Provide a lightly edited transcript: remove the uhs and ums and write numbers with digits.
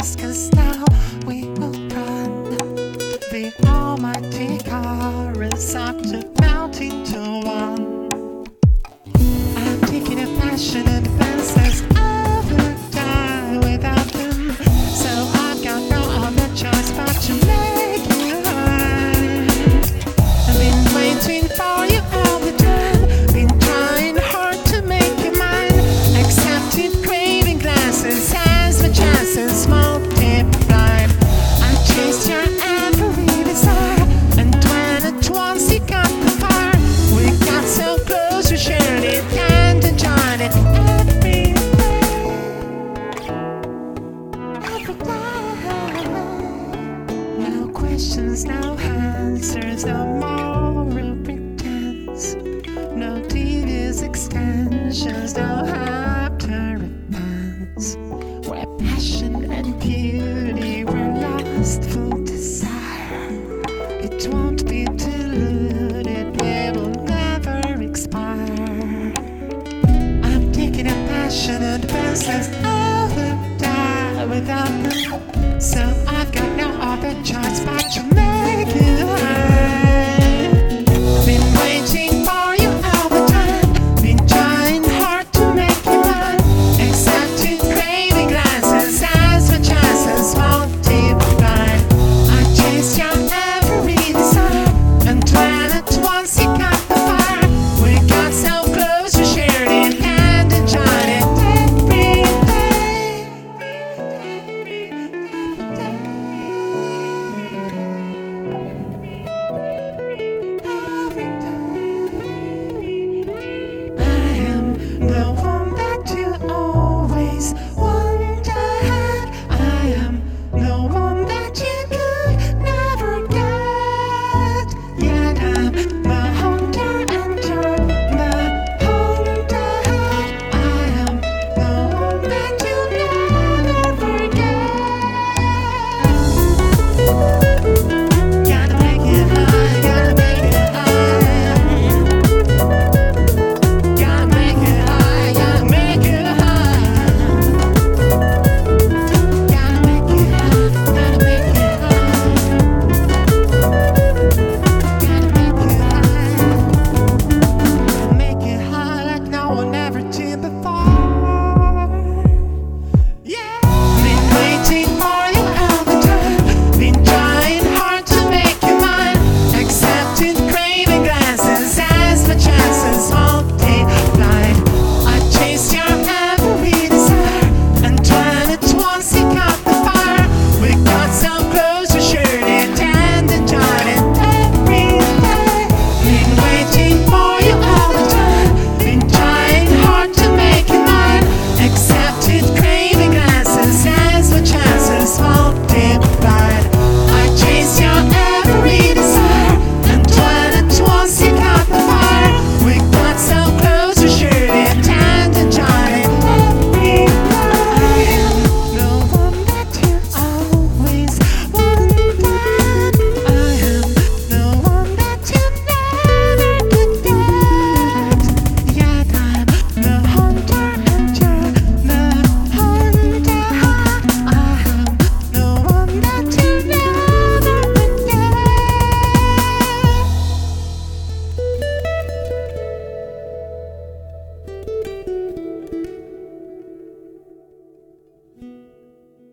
us, 'cause now we will run. The almighty chorus of the mountain to one. I'm taking a passion and advances over die without them. So I've got no other choice but to make it right. I've been waiting for you all the time, been trying hard to make you mine. Accepted craving glasses as my chances multiplied. I chased your every desire, and when at once you got the fire, we got so close, we shared it and enjoyed it every day. No questions, no answers, no moral pretense, no devious extensions, no after romance. Where passion and beauty were lost, full desire. It won't be diluted, it will never expire. I'm taking a passion and advances over die without them. So I've got no other choice but to